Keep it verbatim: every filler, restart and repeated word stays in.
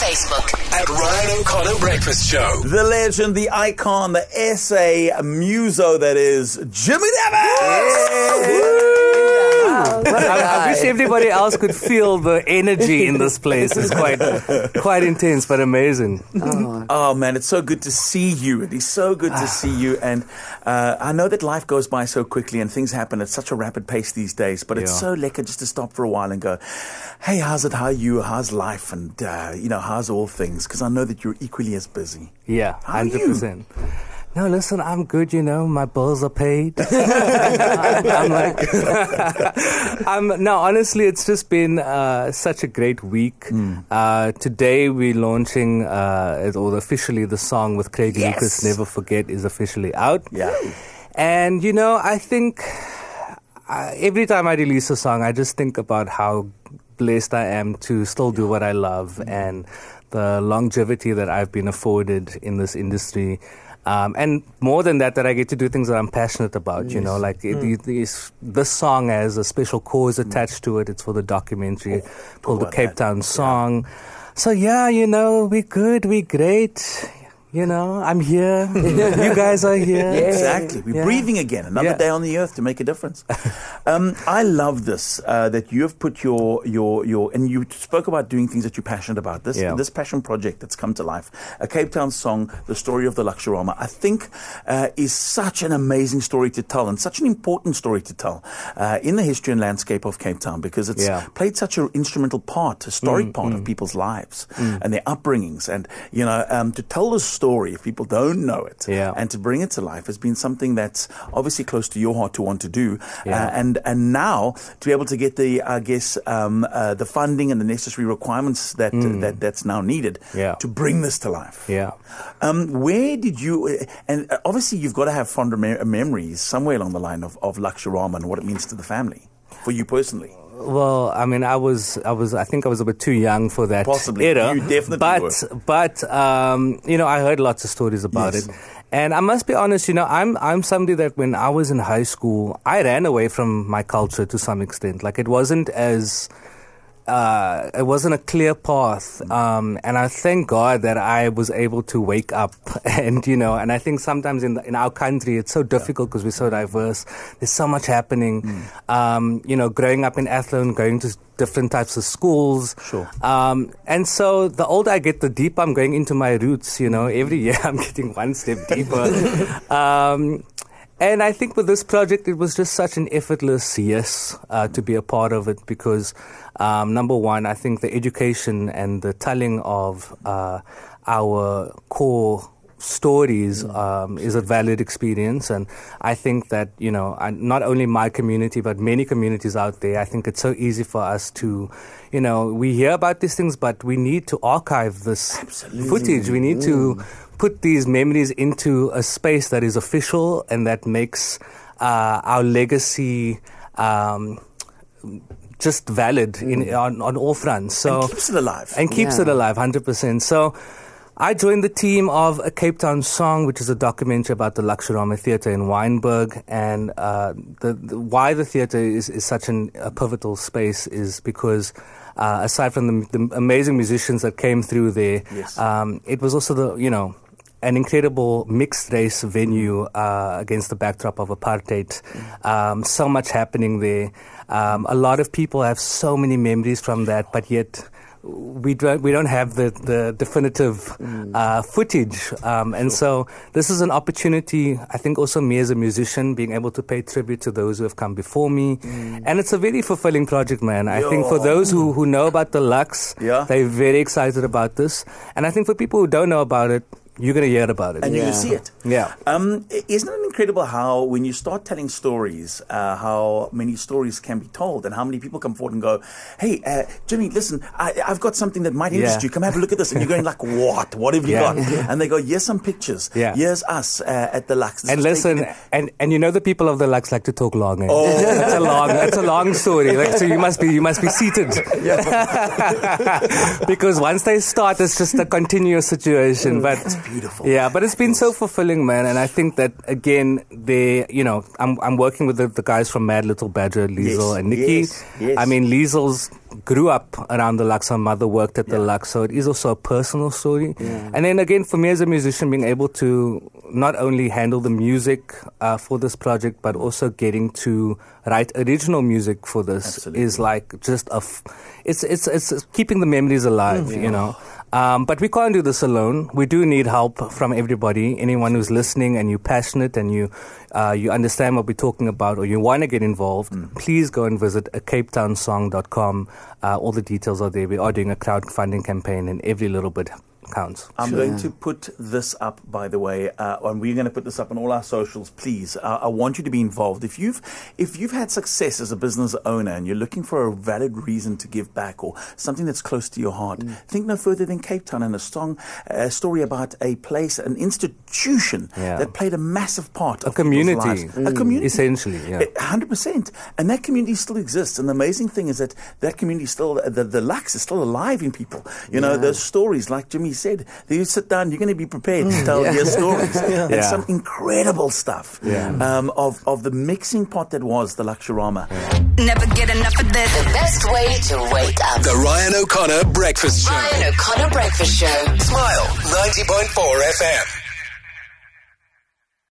Facebook at Ryan O'Connor Breakfast Show. The legend, the icon, the S A muso that is Jimmy Davis! I, I wish everybody else could feel the energy in this place. It's quite quite intense, but amazing. Oh. oh, man, it's so good to see you. It is so good to see you. And uh, I know that life goes by so quickly and things happen at such a rapid pace these days, but yeah. it's so lekker just to stop for a while and go, hey, how's it? How are you? How's life? And, uh, you know, how's all things? Because I know that you're equally as busy. Yeah, How one hundred percent. Are you? No, listen, I'm good, you know, my bills are paid. I'm, I'm like, I'm, no, honestly, it's just been uh, such a great week. Mm. Uh, today we're launching, uh, or officially the song with Craig yes. Lucas, Never Forget, is officially out. Yeah. And, you know, I think uh, every time I release a song, I just think about how blessed I am to still do what I love mm. and the longevity that I've been afforded in this industry. Um, and more than that, that I get to do things that I'm passionate about, yes. you know, like it, mm. it, it's, this song has a special cause attached to it. It's for the documentary oh, called The Cape Town that. Song. Yeah. So, yeah, you know, we're good, we're great. You know, I'm here. You guys are here. Yeah. Exactly. We're yeah. breathing again. Another yeah. day on the earth to make a difference. um, I love this, uh, that you have put your, your, your, and you spoke about doing things that you're passionate about. This, yeah. this passion project that's come to life, a Cape Town Song, the story of the Luxurama, I think uh, is such an amazing story to tell and such an important story to tell uh, in the history and landscape of Cape Town, because it's yeah. played such an instrumental part, historic mm, part mm. of people's lives mm. and their upbringings. And, you know, um, to tell the story, story, if people don't know it, yeah. and to bring it to life has been something that's obviously close to your heart to want to do. Yeah. Uh, and and now to be able to get the, I guess, um, uh, the funding and the necessary requirements that mm. uh, that that's now needed yeah. to bring this to life. Yeah. Um, where did you? And obviously you've got to have fond mem- memories somewhere along the line of of Luxurama and what it means to the family for you personally. Well, I mean, I was, I was, I think I was a bit too young for that Possibly. era. You definitely but, were. But, um, you know, I heard lots of stories about yes. it. And I must be honest, you know, I'm, I'm somebody that when I was in high school, I ran away from my culture to some extent. Like, it wasn't as, Uh, it wasn't a clear path, um, and I thank God that I was able to wake up. And you know, and I think sometimes in the, in our country it's so difficult because we're so diverse. There's so much happening. Mm. Um, you know, growing up in Athlone, going to different types of schools. Sure. Um, and so the older I get, the deeper I'm going into my roots. You know, every year I'm getting one step deeper. um, And I think with this project, it was just such an effortless yes uh, to be a part of it because, um, number one, I think the education and the telling of uh, our core stories um, is a valid experience. And I think that, you know, not only my community, but many communities out there, I think it's so easy for us to, you know, we hear about these things, but we need to archive this Absolutely. footage. We need to put these memories into a space that is official and that makes uh, our legacy um, just valid in, mm. on, on all fronts. So and keeps it alive. And keeps yeah. it alive, one hundred percent. So I joined the team of A Cape Town Song, which is a documentary about the Luxurama Theatre in Wynberg. And uh, the, the, why the theatre is, is such an, a pivotal space is because uh, aside from the, the amazing musicians that came through there, yes. um, it was also the, you know, an incredible mixed race venue uh, against the backdrop of apartheid. Mm. Um, so much happening there. Um, a lot of people have so many memories from that, but yet we don't we don't have the the definitive mm. uh, footage, um, and so this is an opportunity. I think also me as a musician being able to pay tribute to those who have come before me, mm. and it's a very fulfilling project, man. I Yo. think for those who who know about the Lux, yeah. they're very excited about this, and I think for people who don't know about it, you're going to hear about it. And yeah. you're going to see it. Yeah. Um, isn't it incredible how, when you start telling stories, uh, how many stories can be told and how many people come forward and go, hey, uh, Jimmy, listen, I, I've got something that might interest yeah. you. Come have a look at this. And you're going like, what? What have you yeah. got? And they go, here's some pictures. Yeah. Here's us uh, at the Lux. This and listen, and, and you know the people of the Lux like to talk long. Eh? Oh. It's a long, it's a long story. Like, so you must be, you must be seated. Because once they start, it's just a continuous situation. Oh, but that's beautiful. Yeah, but it's been so fulfilling, man. And I think that, again, then they, you know, I'm I'm working with the, the guys from Mad Little Badger, Liesl yes, and Nikki. Yes, yes. I mean, Liesl's grew up around the Lux. Her mother worked at the yeah. Lux, so it is also a personal story. Yeah. And then again, for me as a musician, being able to not only handle the music uh, for this project, but also getting to write original music for this Absolutely. Is like just a, f- it's it's it's keeping the memories alive, mm, yeah. you know. Um, but we can't do this alone. We do need help from everybody. Anyone who's listening and you're passionate and you uh, you understand what we're talking about or you want to get involved, mm. please go and visit a cape town song dot com. Uh, all the details are there. We are doing a crowdfunding campaign and every little bit counts. I'm sure. going to put this up, by the way, uh, and we're going to put this up on all our socials. Please, uh, I want you to be involved. If you've if you've had success as a business owner and you're looking for a valid reason to give back or something that's close to your heart, mm. think no further than Cape Town and a strong uh, story about a place, an institution yeah. that played a massive part a of community, mm. a community, essentially, yeah, one hundred percent. And that community still exists. And the amazing thing is that that community still, the, the Lux is still alive in people. You know, yeah. those stories, like Jimmy said, you sit down, you're going to be prepared to tell yeah. your stories. yeah. And yeah. some incredible stuff yeah. um, of, of the mixing pot that was the Luxurama. Yeah. Never get enough of this. The best way to wake up. The Ryan O'Connor Breakfast Show. Ryan O'Connor Breakfast Show. Smile ninety point four F M.